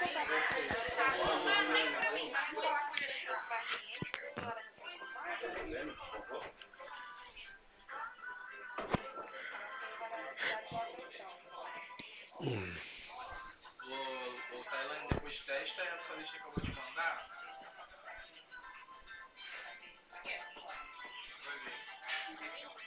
O Thailand depois testa essa lista que eu vou te mandar. Vai ver.